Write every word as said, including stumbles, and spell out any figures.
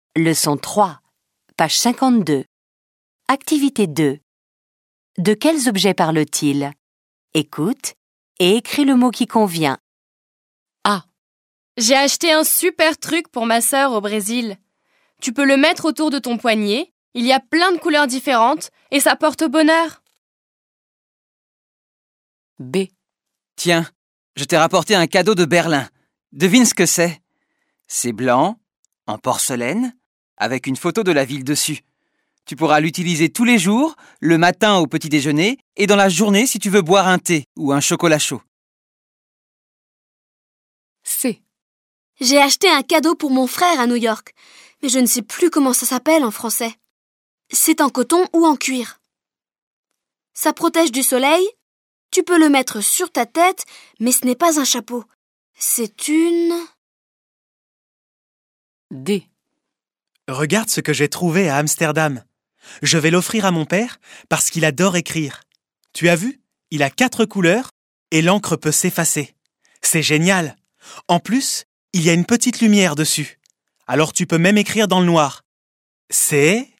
Leçon trois, page cinquante-deux. Activité deux. De quels objets parle-t-il? Écoute et écris le mot qui convient. A. J'ai acheté un super truc pour ma sœur au Brésil. Tu peux le mettre autour de ton poignet, il y a plein de couleurs différentes et ça porte bonheur. B. Tiens, je t'ai rapporté un cadeau de Berlin. Devine ce que c'est. C'est blanc, en porcelaine, avec une photo de la ville dessus. Tu pourras l'utiliser tous les jours, le matin au petit déjeuner et dans la journée si tu veux boire un thé ou un chocolat chaud. C. J'ai acheté un cadeau pour mon frère à New York, mais je ne sais plus comment ça s'appelle en français. C'est en coton ou en cuir. Ça protège du soleil. Tu peux le mettre sur ta tête, mais ce n'est pas un chapeau. C'est une... D. Regarde ce que j'ai trouvé à Amsterdam. Je vais l'offrir à mon père parce qu'il adore écrire. Tu as vu? Il a quatre couleurs et l'encre peut s'effacer. C'est génial. En plus, il y a une petite lumière dessus. Alors tu peux même écrire dans le noir. C'est...